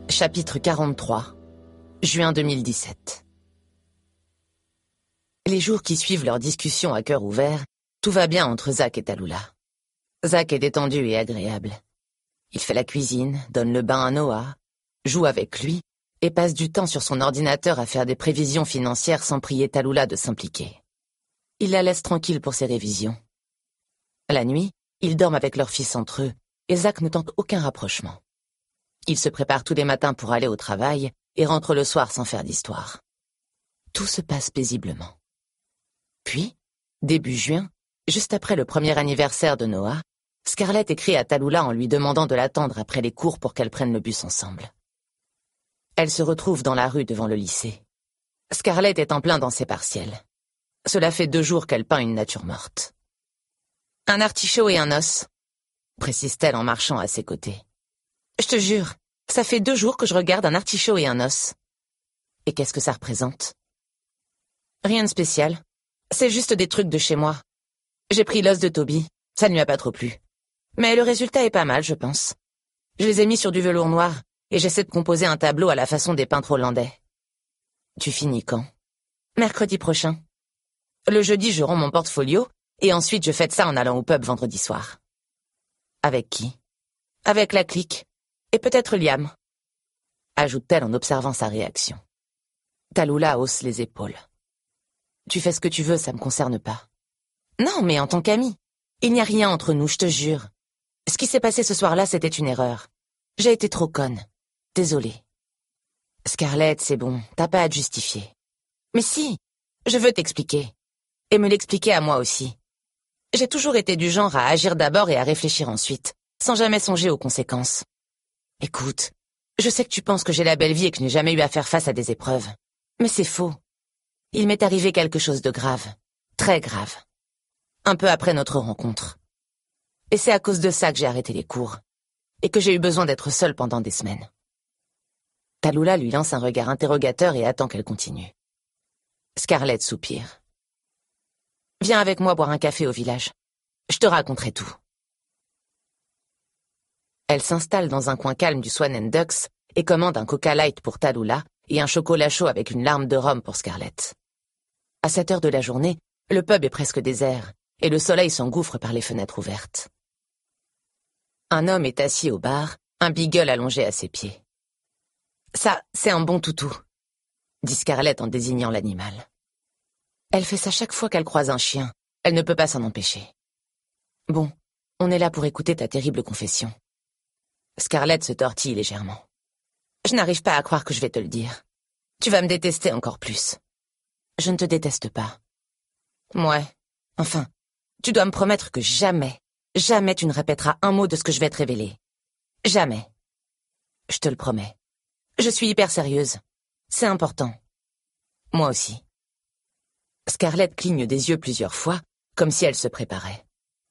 Chapitre 43. Juin 2017. Les jours qui suivent leur discussion à cœur ouvert, tout va bien entre Zach et Tallulah. Zach est détendu et agréable. Il fait la cuisine, donne le bain à Noah, joue avec lui et passe du temps sur son ordinateur à faire des prévisions financières sans prier Tallulah de s'impliquer. Il la laisse tranquille pour ses révisions. La nuit, ils dorment avec leur fils entre eux et Zach ne tente aucun rapprochement. Il se prépare tous les matins pour aller au travail et rentre le soir sans faire d'histoire. Tout se passe paisiblement. Puis, début juin, juste après le premier anniversaire de Noah, Scarlett écrit à Tallulah en lui demandant de l'attendre après les cours pour qu'elles prennent le bus ensemble. Elle se retrouve dans la rue devant le lycée. Scarlett est en plein dans ses partiels. Cela fait 2 jours qu'elle peint une nature morte. « Un artichaut et un os », précise-t-elle en marchant à ses côtés. « Je te jure, ça fait 2 jours que je regarde un artichaut et un os. » Et qu'est-ce que ça représente? Rien de spécial. C'est juste des trucs de chez moi. J'ai pris l'os de Toby. Ça ne lui a pas trop plu. Mais le résultat est pas mal, je pense. Je les ai mis sur du velours noir et j'essaie de composer un tableau à la façon des peintres hollandais. Tu finis quand? Mercredi prochain. Le jeudi, je rends mon portfolio et ensuite je fête ça en allant au pub vendredi soir. Avec qui? Avec la clique. Et peut-être Liam, ajoute-t-elle en observant sa réaction. Tallulah hausse les épaules. Tu fais ce que tu veux, ça me concerne pas. Non, mais en tant qu'amie. Il n'y a rien entre nous, je te jure. Ce qui s'est passé ce soir-là, c'était une erreur. J'ai été trop conne. Désolée. Scarlett, c'est bon, t'as pas à te justifier. Mais si, je veux t'expliquer. Et me l'expliquer à moi aussi. J'ai toujours été du genre à agir d'abord et à réfléchir ensuite, sans jamais songer aux conséquences. Écoute, je sais que tu penses que j'ai la belle vie et que je n'ai jamais eu à faire face à des épreuves. Mais c'est faux. Il m'est arrivé quelque chose de grave. Très grave. Un peu après notre rencontre. Et c'est à cause de ça que j'ai arrêté les cours. Et que j'ai eu besoin d'être seule pendant des semaines. Tallulah lui lance un regard interrogateur et attend qu'elle continue. Scarlett soupire. Viens avec moi boire un café au village. Je te raconterai tout. Elle s'installe dans un coin calme du Swan and Ducks et commande un Coca Light pour Tallulah et un chocolat chaud avec une larme de rhum pour Scarlett. À cette heure de la journée, le pub est presque désert et le soleil s'engouffre par les fenêtres ouvertes. Un homme est assis au bar, un beagle allongé à ses pieds. « Ça, c'est un bon toutou », dit Scarlett en désignant l'animal. Elle fait ça chaque fois qu'elle croise un chien. Elle ne peut pas s'en empêcher. « Bon, on est là pour écouter ta terrible confession. » Scarlett se tortille légèrement. « Je n'arrive pas à croire que je vais te le dire. Tu vas me détester encore plus. » « Je ne te déteste pas. »« Ouais. Enfin, tu dois me promettre que jamais, jamais tu ne répéteras un mot de ce que je vais te révéler. Jamais. Je te le promets. Je suis hyper sérieuse. C'est important. Moi aussi. » Scarlett cligne des yeux plusieurs fois, comme si elle se préparait.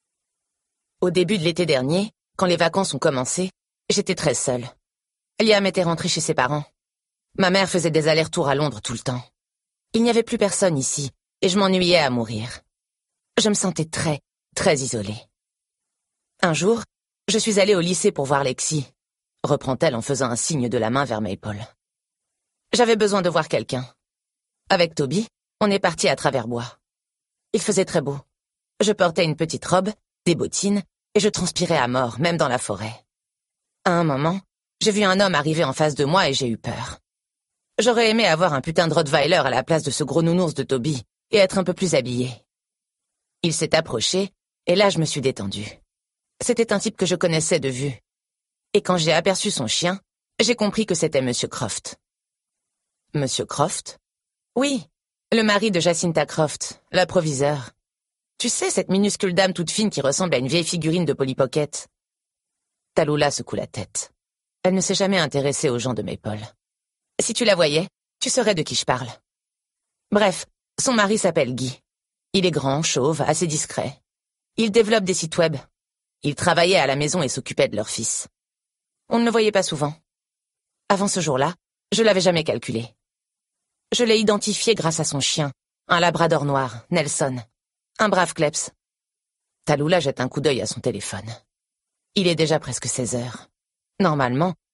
Au début de l'été dernier, quand les vacances ont commencé, j'étais très seule. Liam était rentré chez ses parents. Ma mère faisait des allers-retours à Londres tout le temps. Il n'y avait plus personne ici, et je m'ennuyais à mourir. Je me sentais très, très isolée. Un jour, je suis allée au lycée pour voir Lexi, reprend-elle en faisant un signe de la main vers Maple. J'avais besoin de voir quelqu'un. Avec Toby, on est parti à travers bois. Il faisait très beau. Je portais une petite robe, des bottines, et je transpirais à mort, même dans la forêt. À un moment, j'ai vu un homme arriver en face de moi et j'ai eu peur. J'aurais aimé avoir un putain de Rottweiler à la place de ce gros nounours de Toby et être un peu plus habillée. Il s'est approché, et là je me suis détendue. C'était un type que je connaissais de vue. Et quand j'ai aperçu son chien, j'ai compris que c'était Monsieur Croft. Monsieur Croft? Oui, le mari de Jacinta Croft, la proviseure. Tu sais, cette minuscule dame toute fine qui ressemble à une vieille figurine de Polly Pocket. Tallulah secoue la tête. Elle ne s'est jamais intéressée aux gens de Maple. Si tu la voyais, tu saurais de qui je parle. Bref, son mari s'appelle Guy. Il est grand, chauve, assez discret. Il développe des sites web. Il travaillait à la maison et s'occupait de leur fils. On ne le voyait pas souvent. Avant ce jour-là, je l'avais jamais calculé. Je l'ai identifié grâce à son chien, un labrador noir, Nelson. Un brave kleps. Tallulah jette un coup d'œil à son téléphone. Il est déjà presque 16 heures. Normalement,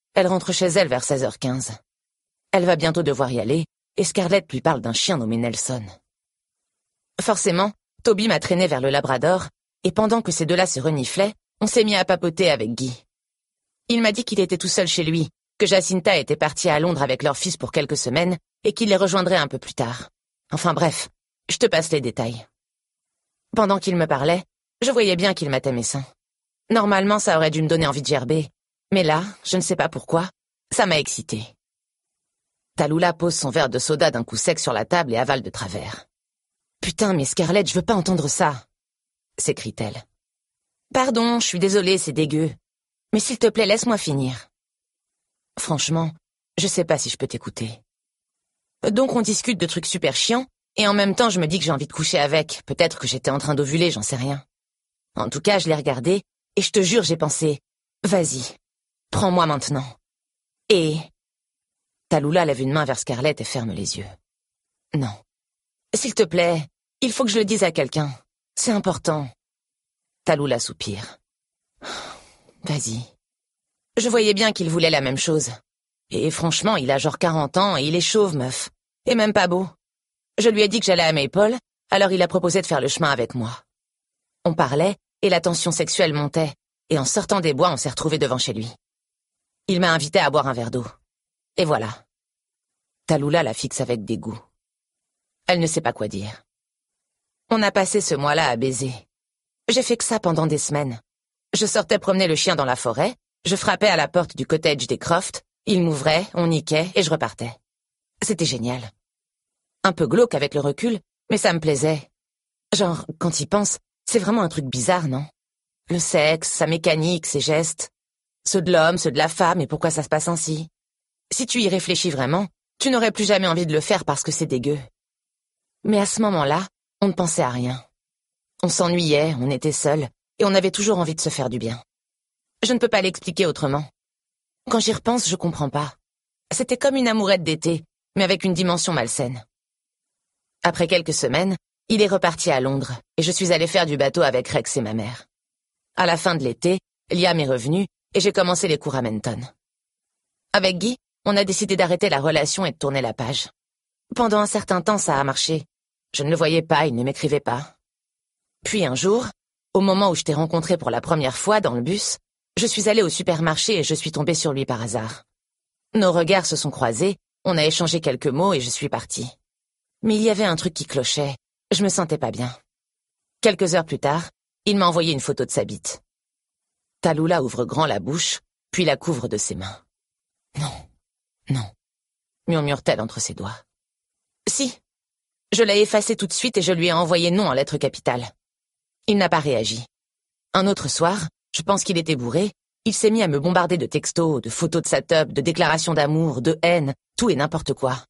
Elle rentre chez elle vers 16h15. Elle va bientôt devoir y aller, et Scarlett lui parle d'un chien nommé Nelson. Forcément, Toby m'a traîné vers le Labrador, et pendant que ces deux-là se reniflaient, on s'est mis à papoter avec Guy. Il m'a dit qu'il était tout seul chez lui, que Jacinta était partie à Londres avec leur fils pour quelques semaines, et qu'il les rejoindrait un peu plus tard. Enfin bref, je te passe les détails. Pendant qu'il me parlait, je voyais bien qu'il mettait mes seins. Normalement, ça aurait dû me donner envie de gerber, mais là, je ne sais pas pourquoi, ça m'a excitée. Tallulah pose son verre de soda d'un coup sec sur la table et avale de travers. « Putain, mais Scarlett, je veux pas entendre ça !» s'écrie-t-elle. « Pardon, je suis désolée, c'est dégueu. Mais s'il te plaît, laisse-moi finir. » Franchement, je sais pas si je peux t'écouter. Donc on discute de trucs super chiants, et en même temps je me dis que j'ai envie de coucher avec. Peut-être que j'étais en train d'ovuler, j'en sais rien. En tout cas, je l'ai regardé, et je te jure, j'ai pensé « Vas-y, prends-moi maintenant. » Et... Tallulah lève une main vers Scarlett et ferme les yeux. « Non. S'il te plaît, il faut que je le dise à quelqu'un. C'est important. » Tallulah soupire. « Vas-y. » Je voyais bien qu'il voulait la même chose. Et franchement, il a genre 40 ans et il est chauve, meuf. Et même pas beau. Je lui ai dit que j'allais à Maple, alors il a proposé de faire le chemin avec moi. On parlait, et la tension sexuelle montait, et en sortant des bois, on s'est retrouvés devant chez lui. Il m'a invité à boire un verre d'eau. Et voilà. Tallulah la fixe avec dégoût. Elle ne sait pas quoi dire. On a passé ce mois-là à baiser. J'ai fait que ça pendant des semaines. Je sortais promener le chien dans la forêt, je frappais à la porte du cottage des Croft, il m'ouvrait, on niquait, et je repartais. C'était génial. Un peu glauque avec le recul, mais ça me plaisait. Genre, quand y pense, c'est vraiment un truc bizarre, non? Le sexe, sa mécanique, ses gestes. Ceux de l'homme, ceux de la femme, et pourquoi ça se passe ainsi. Si tu y réfléchis vraiment, tu n'aurais plus jamais envie de le faire parce que c'est dégueu. Mais à ce moment-là, on ne pensait à rien. On s'ennuyait, on était seuls, et on avait toujours envie de se faire du bien. Je ne peux pas l'expliquer autrement. Quand j'y repense, je comprends pas. C'était comme une amourette d'été, mais avec une dimension malsaine. Après quelques semaines, il est reparti à Londres, et je suis allée faire du bateau avec Rex et ma mère. À la fin de l'été, Liam est revenu, et j'ai commencé les cours à Menton. Avec Guy, on a décidé d'arrêter la relation et de tourner la page. Pendant un certain temps, ça a marché. Je ne le voyais pas, il ne m'écrivait pas. Puis un jour, au moment où je t'ai rencontré pour la première fois dans le bus, je suis allée au supermarché et je suis tombée sur lui par hasard. Nos regards se sont croisés, on a échangé quelques mots et je suis partie. Mais il y avait un truc qui clochait, je me sentais pas bien. Quelques heures plus tard, il m'a envoyé une photo de sa bite. Tallulah ouvre grand la bouche, puis la couvre de ses mains. « Non, non », murmure-t-elle entre ses doigts. « Si. » Je l'ai effacé tout de suite et je lui ai envoyé non en lettres capitales. Il n'a pas réagi. Un autre soir, je pense qu'il était bourré, il s'est mis à me bombarder de textos, de photos de sa teub, de déclarations d'amour, de haine, tout et n'importe quoi.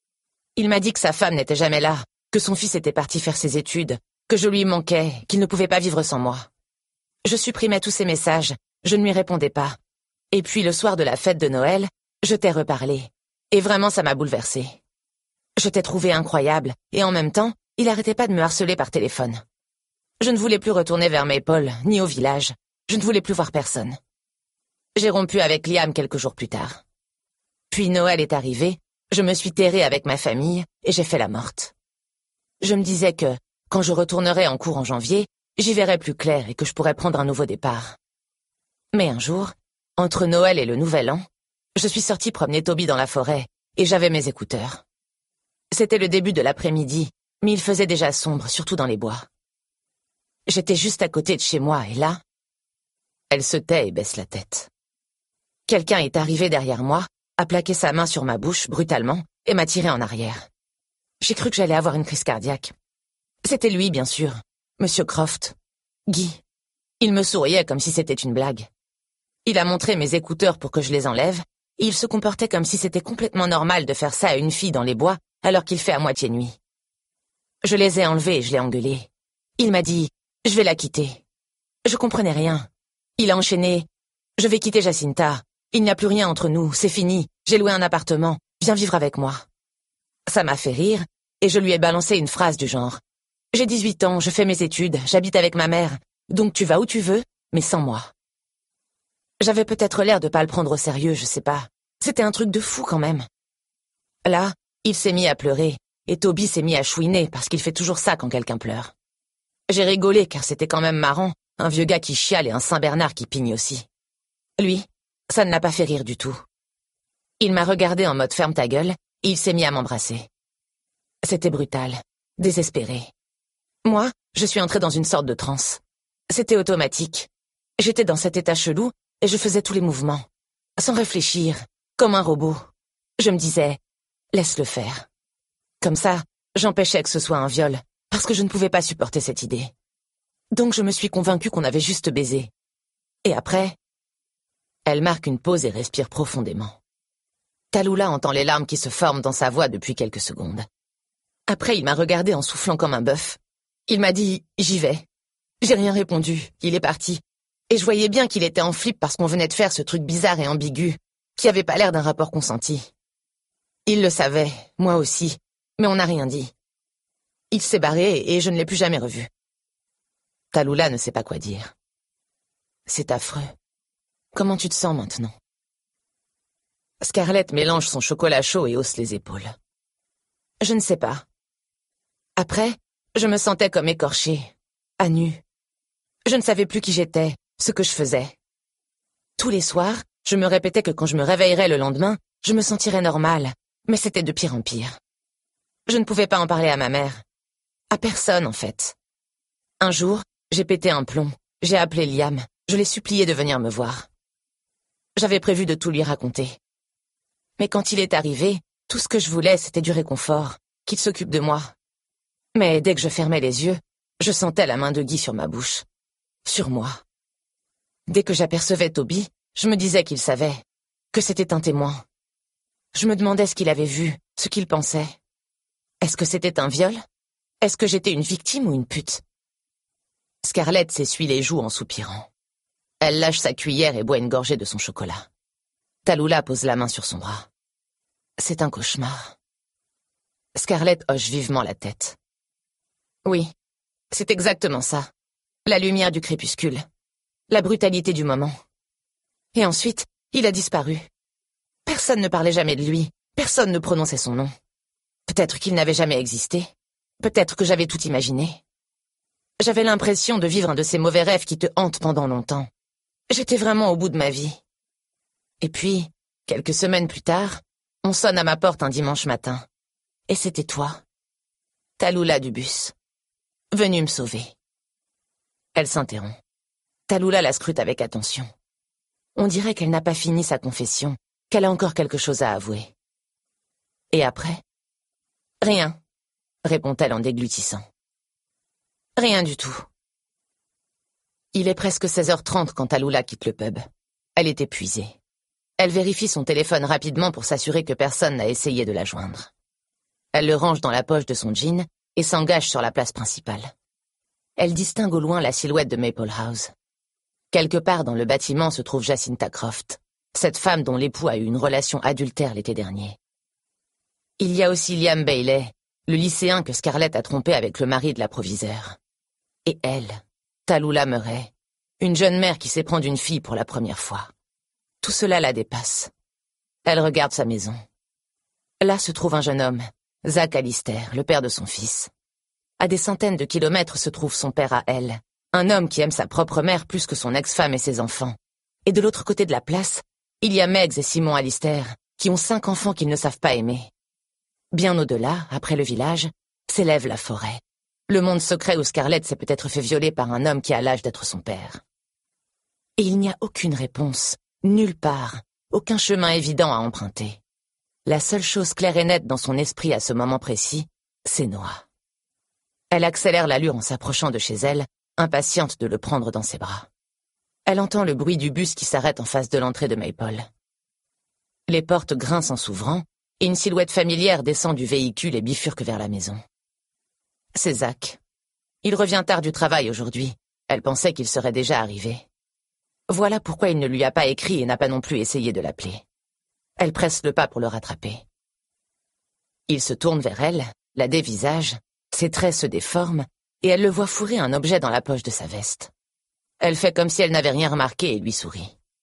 Il m'a dit que sa femme n'était jamais là, que son fils était parti faire ses études, que je lui manquais, qu'il ne pouvait pas vivre sans moi. Je supprimais tous ces messages, je ne lui répondais pas. Et puis le soir de la fête de Noël, je t'ai reparlé. Et vraiment ça m'a bouleversée. Je t'ai trouvé incroyable, et en même temps, il arrêtait pas de me harceler par téléphone. Je ne voulais plus retourner vers Maple, ni au village. Je ne voulais plus voir personne. J'ai rompu avec Liam quelques jours plus tard. Puis Noël est arrivé, je me suis terrée avec ma famille, et j'ai fait la morte. Je me disais que, quand je retournerais en cours en janvier, j'y verrais plus clair et que je pourrais prendre un nouveau départ. Mais un jour, entre Noël et le Nouvel An, je suis sortie promener Toby dans la forêt, et j'avais mes écouteurs. C'était le début de l'après-midi, mais il faisait déjà sombre, surtout dans les bois. J'étais juste à côté de chez moi, et là... Elle se tait et baisse la tête. Quelqu'un est arrivé derrière moi, a plaqué sa main sur ma bouche, brutalement, et m'a tiré en arrière. J'ai cru que j'allais avoir une crise cardiaque. C'était lui, bien sûr, Monsieur Croft. Guy. Il me souriait comme si c'était une blague. Il a montré mes écouteurs pour que je les enlève, et il se comportait comme si c'était complètement normal de faire ça à une fille dans les bois, alors qu'il fait à moitié nuit. Je les ai enlevés et je l'ai engueulé. Il m'a dit « Je vais la quitter ». Je comprenais rien. Il a enchaîné « Je vais quitter Jacinta. Il n'y a plus rien entre nous, c'est fini. J'ai loué un appartement. Viens vivre avec moi. » Ça m'a fait rire, et je lui ai balancé une phrase du genre « J'ai 18 ans, je fais mes études, j'habite avec ma mère, donc tu vas où tu veux, mais sans moi. » J'avais peut-être l'air de pas le prendre au sérieux, je sais pas. C'était un truc de fou quand même. Là, il s'est mis à pleurer, et Toby s'est mis à chouiner parce qu'il fait toujours ça quand quelqu'un pleure. J'ai rigolé car c'était quand même marrant, un vieux gars qui chiale et un Saint-Bernard qui pigne aussi. Lui, ça ne l'a pas fait rire du tout. Il m'a regardé en mode ferme ta gueule, et il s'est mis à m'embrasser. C'était brutal, désespéré. Moi, je suis entrée dans une sorte de transe. C'était automatique. J'étais dans cet état chelou, et je faisais tous les mouvements, sans réfléchir, comme un robot. Je me disais, laisse-le faire. Comme ça, j'empêchais que ce soit un viol, parce que je ne pouvais pas supporter cette idée. Donc je me suis convaincue qu'on avait juste baisé. Et après, elle marque une pause et respire profondément. Tallulah entend les larmes qui se forment dans sa voix depuis quelques secondes. Après, il m'a regardé en soufflant comme un bœuf. Il m'a dit « J'y vais ». J'ai rien répondu, il est parti. Et je voyais bien qu'il était en flip parce qu'on venait de faire ce truc bizarre et ambigu, qui avait pas l'air d'un rapport consenti. Il le savait, moi aussi, mais on n'a rien dit. Il s'est barré et je ne l'ai plus jamais revu. Tallulah ne sait pas quoi dire. C'est affreux. Comment tu te sens maintenant? Scarlett mélange son chocolat chaud et hausse les épaules. Je ne sais pas. Après, je me sentais comme écorchée, à nu. Je ne savais plus qui j'étais, ce que je faisais. Tous les soirs, je me répétais que quand je me réveillerais le lendemain, je me sentirais normale, mais c'était de pire en pire. Je ne pouvais pas en parler à ma mère. À personne, en fait. Un jour, j'ai pété un plomb. J'ai appelé Liam. Je l'ai supplié de venir me voir. J'avais prévu de tout lui raconter. Mais quand il est arrivé, tout ce que je voulais, c'était du réconfort, qu'il s'occupe de moi. Mais dès que je fermais les yeux, je sentais la main de Guy sur ma bouche. Sur moi. Dès que j'apercevais Toby, je me disais qu'il savait, que c'était un témoin. Je me demandais ce qu'il avait vu, ce qu'il pensait. Est-ce que c'était un viol? Est-ce que j'étais une victime ou une pute? Scarlett s'essuie les joues en soupirant. Elle lâche sa cuillère et boit une gorgée de son chocolat. Tallulah pose la main sur son bras. C'est un cauchemar. Scarlett hoche vivement la tête. Oui, c'est exactement ça. La lumière du crépuscule. La brutalité du moment. Et ensuite, il a disparu. Personne ne parlait jamais de lui. Personne ne prononçait son nom. Peut-être qu'il n'avait jamais existé. Peut-être que j'avais tout imaginé. J'avais l'impression de vivre un de ces mauvais rêves qui te hantent pendant longtemps. J'étais vraiment au bout de ma vie. Et puis, quelques semaines plus tard, on sonne à ma porte un dimanche matin. Et c'était toi. Tallulah du bus. Venue me sauver. Elle s'interrompt. Tallulah la scrute avec attention. On dirait qu'elle n'a pas fini sa confession, qu'elle a encore quelque chose à avouer. Et après? Rien, répond-elle en déglutissant. Rien du tout. Il est presque 16h30 quand Tallulah quitte le pub. Elle est épuisée. Elle vérifie son téléphone rapidement pour s'assurer que personne n'a essayé de la joindre. Elle le range dans la poche de son jean et s'engage sur la place principale. Elle distingue au loin la silhouette de Maple House. Quelque part dans le bâtiment se trouve Jacinta Croft, cette femme dont l'époux a eu une relation adultère l'été dernier. Il y a aussi Liam Bailey, le lycéen que Scarlett a trompé avec le mari de la proviseure. Et elle, Tallulah Murray, une jeune mère qui s'éprend d'une fille pour la première fois. Tout cela la dépasse. Elle regarde sa maison. Là se trouve un jeune homme, Zach Alistair, le père de son fils. À des centaines de kilomètres se trouve son père à elle, un homme qui aime sa propre mère plus que son ex-femme et ses enfants. Et de l'autre côté de la place, il y a Megs et Simon Alistair, qui ont 5 enfants qu'ils ne savent pas aimer. Bien au-delà, après le village, s'élève la forêt. Le monde secret où Scarlett s'est peut-être fait violer par un homme qui a l'âge d'être son père. Et il n'y a aucune réponse, nulle part, aucun chemin évident à emprunter. La seule chose claire et nette dans son esprit à ce moment précis, c'est Noah. Elle accélère l'allure en s'approchant de chez elle, impatiente de le prendre dans ses bras. Elle entend le bruit du bus qui s'arrête en face de l'entrée de Maple. Les portes grincent en s'ouvrant, et une silhouette familière descend du véhicule et bifurque vers la maison. C'est Zach. Il revient tard du travail aujourd'hui. Elle pensait qu'il serait déjà arrivé. Voilà pourquoi il ne lui a pas écrit et n'a pas non plus essayé de l'appeler. Elle presse le pas pour le rattraper. Il se tourne vers elle, la dévisage, ses traits se déforment, et elle le voit fourrer un objet dans la poche de sa veste. Elle fait comme si elle n'avait rien remarqué et lui sourit.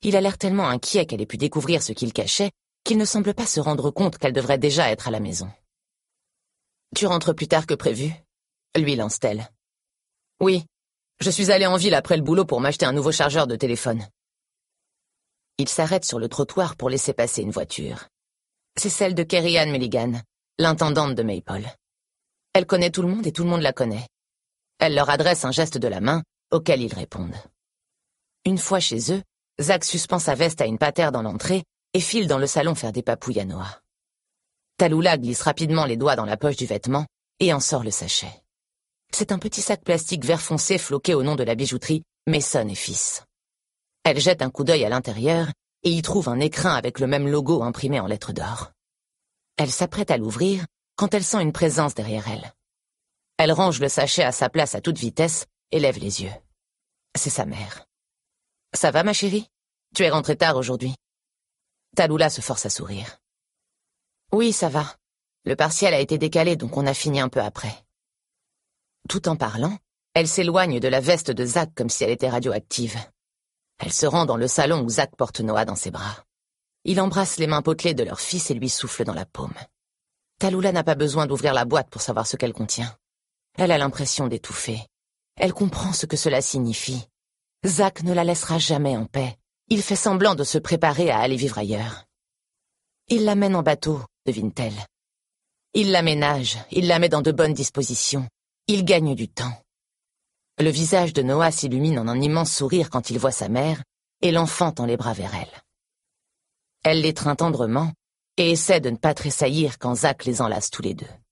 Il a l'air tellement inquiet qu'elle ait pu découvrir ce qu'il cachait qu'il ne semble pas se rendre compte qu'elle devrait déjà être à la maison. « Tu rentres plus tard que prévu ?» lui lance-t-elle. « Oui, je suis allée en ville après le boulot pour m'acheter un nouveau chargeur de téléphone. » Il s'arrête sur le trottoir pour laisser passer une voiture. C'est celle de Kerry-Ann Milligan, l'intendante de Maple. Elle connaît tout le monde et tout le monde la connaît. Elle leur adresse un geste de la main, auquel ils répondent. Une fois chez eux, Zach suspend sa veste à une patère dans l'entrée et file dans le salon faire des papouilles à Noah. Tallulah glisse rapidement les doigts dans la poche du vêtement et en sort le sachet. C'est un petit sac plastique vert foncé floqué au nom de la bijouterie Mason et Fils. Elle jette un coup d'œil à l'intérieur et y trouve un écrin avec le même logo imprimé en lettres d'or. Elle s'apprête à l'ouvrir quand elle sent une présence derrière elle. Elle range le sachet à sa place à toute vitesse et lève les yeux. C'est sa mère. « Ça va, ma chérie? Tu es rentrée tard aujourd'hui. » Tallulah se force à sourire. « Oui, ça va. Le partiel a été décalé, donc on a fini un peu après. » Tout en parlant, elle s'éloigne de la veste de Zach comme si elle était radioactive. Elle se rend dans le salon où Zach porte Noah dans ses bras. Il embrasse les mains potelées de leur fils et lui souffle dans la paume. Tallulah n'a pas besoin d'ouvrir la boîte pour savoir ce qu'elle contient. Elle a l'impression d'étouffer. Elle comprend ce que cela signifie. Zach ne la laissera jamais en paix. Il fait semblant de se préparer à aller vivre ailleurs. Il l'amène en bateau, devine-t-elle. Il l'aménage, il la met dans de bonnes dispositions. Il gagne du temps. Le visage de Noah s'illumine en un immense sourire quand il voit sa mère, et l'enfant tend les bras vers elle. Elle l'étreint tendrement et essaie de ne pas tressaillir quand Zach les enlace tous les deux.